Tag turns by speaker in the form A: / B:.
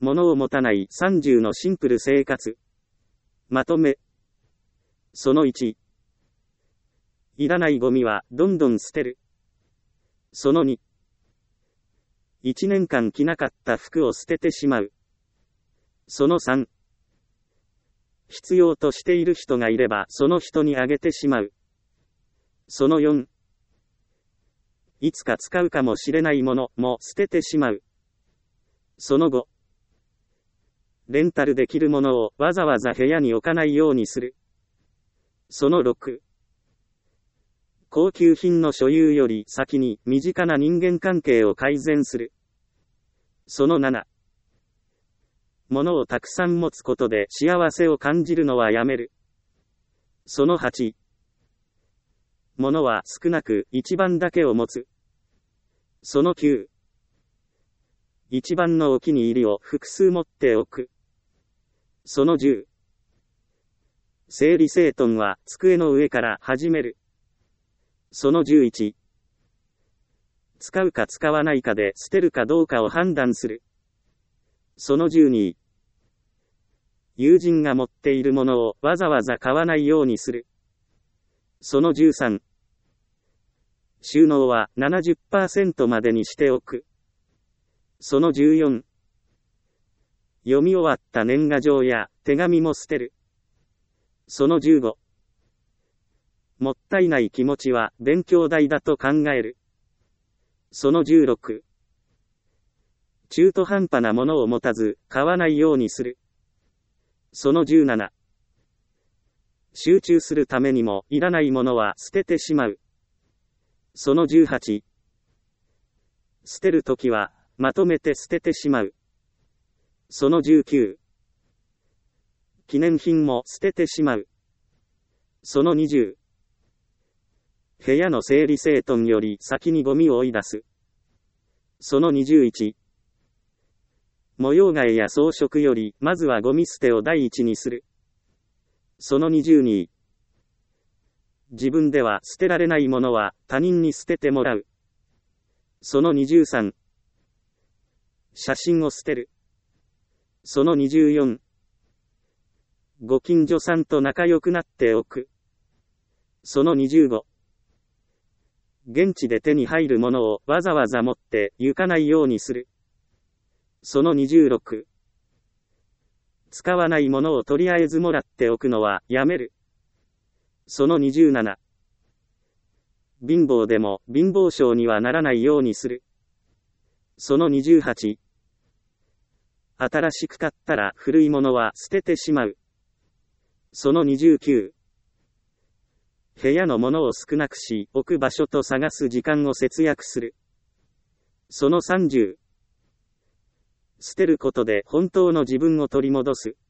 A: 物を持たない30のシンプル生活。まとめ。その1。いらないゴミはどんどん捨てる。その2。1年間着なかった服を捨ててしまう。その3。必要としている人がいればその人にあげてしまう。その4。いつか使うかもしれないものも捨ててしまう。その5。レンタルできるものをわざわざ部屋に置かないようにする。その6。高級品の所有より先に身近な人間関係を改善する。その7。物をたくさん持つことで幸せを感じるのはやめる。その8。物は少なく一番だけを持つ。その9。一番のお気に入りを複数持っておく。その10。整理整頓は机の上から始める。その11。使うか使わないかで捨てるかどうかを判断する。その12。友人が持っているものをわざわざ買わないようにする。その13。収納は 70% までにしておく。その14。読み終わった年賀状や手紙も捨てる。その15。もったいない気持ちは勉強代だと考える。その16。中途半端なものを持たず買わないようにする。その17。集中するためにもいらないものは捨ててしまう。その18。捨てるときはまとめて捨ててしまう。その19。記念品も捨ててしまう。その20。部屋の整理整頓より先にゴミを追い出す。その21。模様替えや装飾よりまずはゴミ捨てを第一にする。その22。自分では捨てられないものは他人に捨ててもらう。その23。写真を捨てる。その24。ご近所さんと仲良くなっておく。その25。現地で手に入るものをわざわざ持って行かないようにする。その26。使わないものをとりあえずもらっておくのはやめる。その27。貧乏でも貧乏症にはならないようにする。その28。新しく買ったら古いものは捨ててしまう。その29。部屋のものを少なくし、置く場所と探す時間を節約する。その30。捨てることで本当の自分を取り戻す。